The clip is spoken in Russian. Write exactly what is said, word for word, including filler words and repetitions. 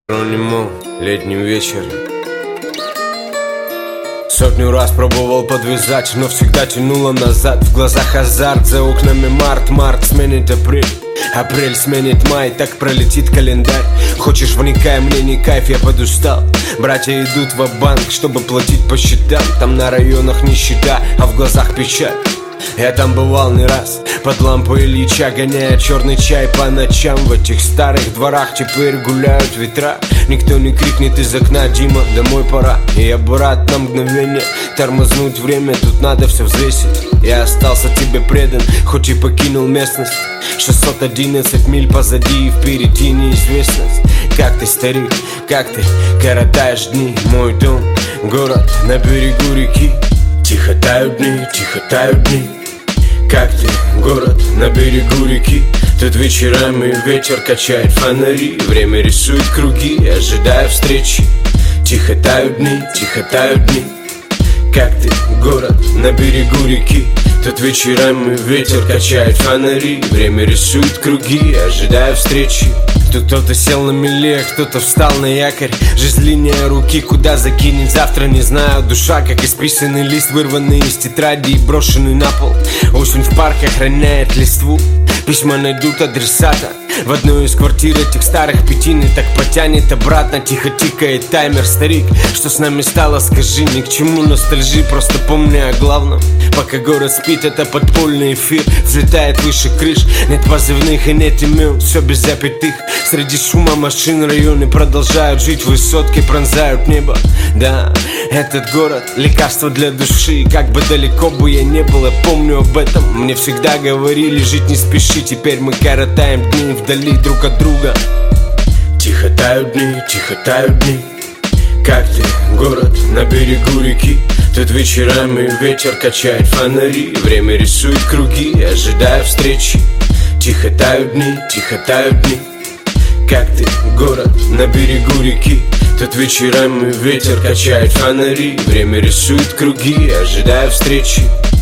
Ронимо, летним вечером. Сотню раз пробовал подвязать, но всегда тянуло назад. В глазах азарт, за окнами март. Март сменит апрель, апрель сменит май. Так пролетит календарь. Хочешь, вникай, мне не кайф, я подустал. Братья идут ва-банк, чтобы платить по счетам. Там на районах нищета, а в глазах печаль. Я там бывал не раз, под лампой Ильича, гоняя черный чай по ночам. В этих старых дворах теперь гуляют ветра. Никто не крикнет из окна: Дима, домой пора. И я, брат, на мгновение тормознуть время. Тут надо все взвесить. Я остался тебе предан, хоть и покинул местность. Шестьсот одиннадцать миль позади и впереди неизвестность. Как ты, старик, как ты коротаешь дни? Мой дом, город на берегу реки. Тихо тают дни, тихо тают дни. Как ты, город на берегу реки. Тут вечерами ветер качает фонари. Время рисует круги, ожидая встречи. Тихо тают дни, тихо тают дни. Как ты, город на берегу реки. Тут вечерами ветер качает фонари. Время рисует круги, ожидая встречи. Тут кто-то сел на меле, кто-то встал на якорь. Жизнь линия руки, куда закинет завтра, не знаю. Душа, как исписанный лист, вырванный из тетради и брошенный на пол. Осень в парке охраняет листву. Письма найдут адресата в одной из квартир этих старых пятин. И так потянет обратно, тихо тикает таймер. Старик, что с нами стало, скажи, ни к чему ностальжи. Просто помни о главном. Пока город спит, это подпольный эфир. Взлетает выше крыш, нет позывных и нет имен. Все без запятых. Среди шума машин районы продолжают жить. Высотки пронзают небо. Да, этот город — лекарство для души. Как бы далеко бы я не был, я помню об этом. Мне всегда говорили: жить не спеши. Теперь мы коротаем дни вдали друг от друга. Тихо тают дни, тихо тают дни. Как ты, город на берегу реки. Тут вечерами ветер качает фонари. Время рисует круги, ожидая встречи. Тихо тают дни, тихо тают дни. Как ты, город на берегу реки. Тут вечерами ветер качает фонари. Время рисует круги, ожидая встречи.